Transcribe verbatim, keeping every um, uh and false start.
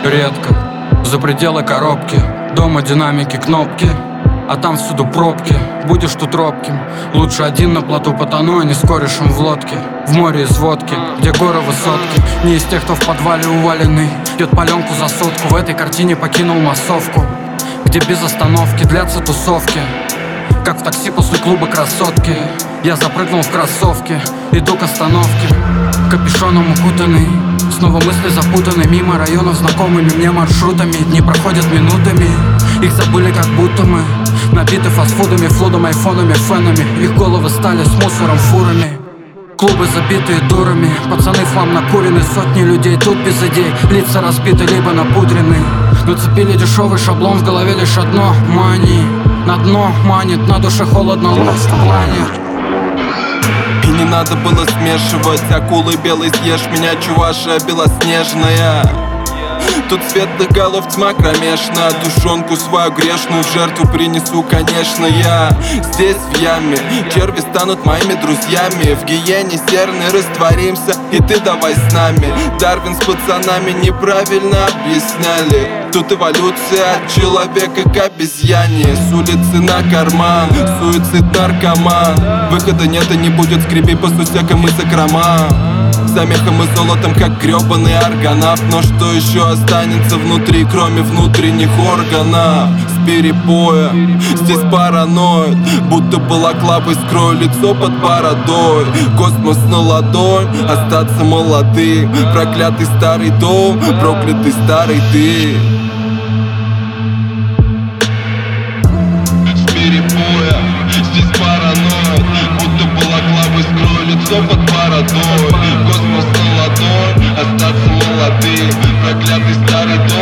редко. За пределы коробки, дома динамики, кнопки, а там всюду пробки. Будешь тут робким, лучше один на плоту потону, а не с корешем в лодке. В море из водки, где горы высотки. Не из тех, кто в подвале уваленный, пьет паленку за сотку. В этой картине покинул массовку, где без остановки длятся тусовки, как в такси после клуба красотки. Я запрыгнул в кроссовки, иду к остановке, капюшоном укутанный. Снова мысли запутаны, мимо районов знакомыми мне маршрутами. Дни проходят минутами, их забыли как будто мы набиты фастфудами, флудом, айфонами, фенами. Их головы стали с мусором, фурами. Клубы забитые дурами, пацаны в хлам накурены. Сотни людей тут без идей, лица разбиты либо напудрены. Нацепили дешевый шаблон, в голове лишь одно — мани. На дно манит, на душе холодно, ложь в плане. И не надо было смешивать акулы белый, съешь меня, чуваша белоснежная. Тут светлых голов тьма кромешна, душонку свою грешную в жертву принесу, конечно, я. Здесь в яме черви станут моими друзьями, в гиене серной растворимся, и ты давай с нами. Дарвин с пацанами неправильно объясняли, тут эволюция от человека к обезьяне. С улицы на карман, суицид наркоман. Выхода нет и не будет, скреби по сусекам и закромам. За мехом и золотом, как гребаный аргонавт. Но что еще останется внутри, кроме внутренних органов? С перепоя, здесь параноид, будто балаклавой скрою лицо под бородой. Космос на ладонь, остаться молодым. Проклятый старый дом, проклятый старый ты. С перепоя, здесь параноид, будто балаклавой скрою лицо под бородой. Космос на ладонь, остаться молодым. Проклятый старый дом.